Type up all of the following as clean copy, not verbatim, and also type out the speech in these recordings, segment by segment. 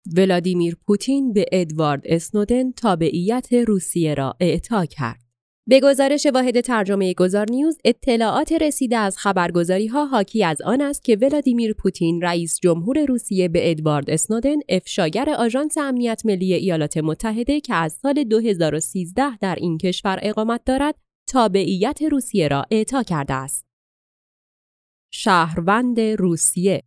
ولادیمیر پوتین به ادوارد اسنودن تابعیت روسیه را اعطا کرد. به گزارش واحد ترجمه گذارنیوز، اطلاعات رسیده از خبرگزاری‌ها حاکی از آن است که ولادیمیر پوتین رئیس جمهور روسیه به ادوارد اسنودن، افشاگر آژانس امنیت ملی ایالات متحده که از سال 2013 در این کشور اقامت دارد، تابعیت روسیه را اعطا کرده است. شهروند روسیه.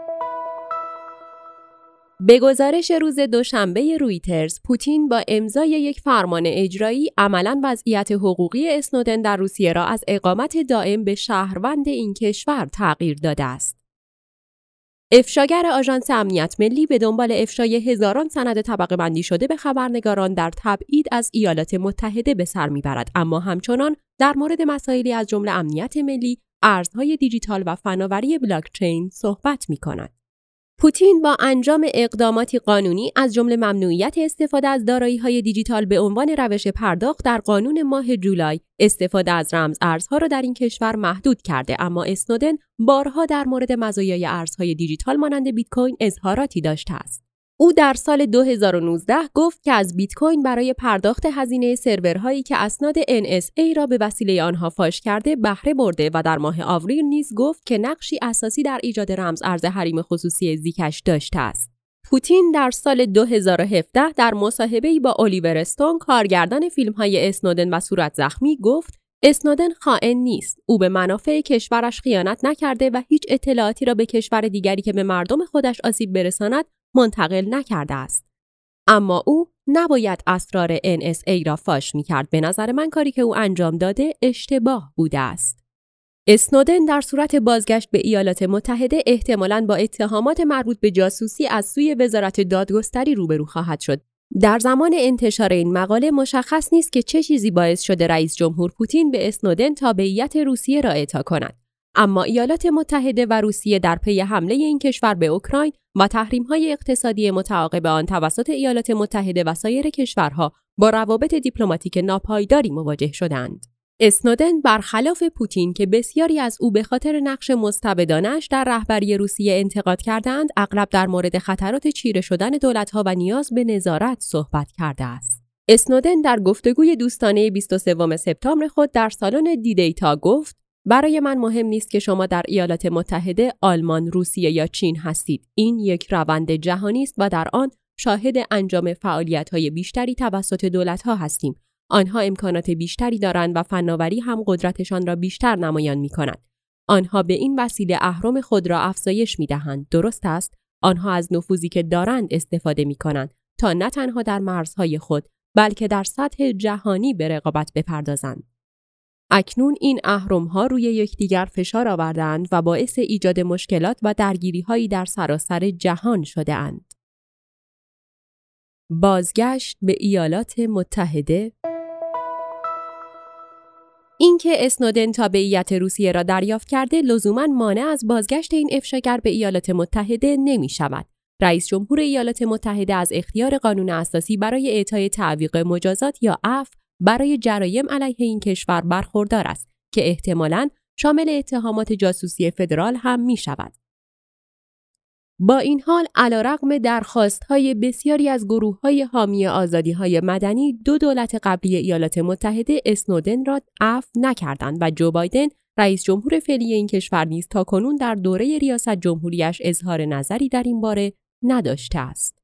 به گزارش روز دوشنبه رویترز، پوتین با امضای یک فرمان اجرایی عملاً وضعیت حقوقی اسنودن در روسیه را از اقامت دائم به شهروند این کشور تغییر داده است. افشاگر آژانس امنیت ملی به دنبال افشای هزاران سند طبقه بندی شده به خبرنگاران در تبعید از ایالات متحده به سر میبرد، اما همچنان در مورد مسائلی از جمله امنیت ملی، ارزهای دیجیتال و فناوری بلاکچین صحبت می‌کند. پوتین با انجام اقداماتی قانونی از جمله ممنوعیت استفاده از دارایی‌های دیجیتال به عنوان روش پرداخت در قانون ماه جولای، استفاده از رمز ارزها را در این کشور محدود کرده، اما اسنودن بارها در مورد مزایای ارزهای دیجیتال مانند بیت کوین اظهاراتی داشته است. او در سال 2019 گفت که از بیت کوین برای پرداخت هزینه سرورهایی که اسناد NSA را به وسیله آنها فاش کرده بهره برده و در ماه آوریل نیز گفت که نقشی اساسی در ایجاد رمز ارز حریم خصوصی زیکش داشته است. پوتین در سال 2017 در مصاحبه‌ای با الیور استون، کارگردان فیلم‌های اسنودن و صورت زخمی، گفت اسنودن خائن نیست. او به منافع کشورش خیانت نکرده و هیچ اطلاعاتی را به کشور دیگری که به مردم خودش آسیب برساند منتقل نکرده است. اما او نباید اسرار NSA را فاش می‌کرد. به نظر من کاری که او انجام داده اشتباه بوده است. اسنودن در صورت بازگشت به ایالات متحده احتمالاً با اتهامات مربوط به جاسوسی از سوی وزارت دادگستری روبرو خواهد شد. در زمان انتشار این مقاله مشخص نیست که چه چیزی باعث شده رئیس جمهور پوتین به اسنودن تابعیت روسیه را اعطا کند. اما ایالات متحده و روسیه در پی حمله این کشور به اوکراین و تحریم‌های اقتصادی متعاقب آن توسط ایالات متحده و سایر کشورها با روابط دیپلماتیک ناپایداری مواجه شدند. اسنودن برخلاف پوتین که بسیاری از او به خاطر نقش مستبدانه‌اش در رهبری روسیه انتقاد کردند، اغلب در مورد خطرات چیره شدن دولت‌ها و نیاز به نظارت صحبت کرده است. اسنودن در گفتگوی دوستانه 23 سپتامبر خود در سالن دیدیتا گفت: برای من مهم نیست که شما در ایالات متحده، آلمان، روسیه یا چین هستید. این یک روند جهانی است و در آن شاهد انجام فعالیت‌های بیشتری توسط دولت‌ها هستیم. آنها امکانات بیشتری دارند و فناوری هم قدرتشان را بیشتر نمایان می‌کند. آنها به این وسیله اهرم خود را افزایش می‌دهند. درست است، آنها از نفوذی که دارند استفاده می‌کنند تا نه تنها در مرزهای خود، بلکه در سطح جهانی به رقابت بپردازند. اکنون این اهرم‌ها روی یکدیگر فشار آوردند و باعث ایجاد مشکلات و درگیری‌هایی در سراسر جهان شده‌اند. بازگشت به ایالات متحده. اینکه اسنودن تابعیت روسیه را دریافت کرده لزوماً مانع از بازگشت این افشاگر به ایالات متحده نمی‌شود. رئیس جمهور ایالات متحده از اختیار قانون اساسی برای اعطای تعویق مجازات یا عفو برای جرایم علیه این کشور برخوردار است که احتمالاً شامل اتهامات جاسوسی فدرال هم می‌شود. با این حال علیرغم درخواست‌های بسیاری از گروه‌های حامی آزادی‌های مدنی، دو دولت قبلی ایالات متحده اسنودن را عفو نکردند و جو بایدن، رئیس جمهور فعلی این کشور نیز تاکنون در دوره ریاست جمهوریش اظهار نظری در این باره نداشته است.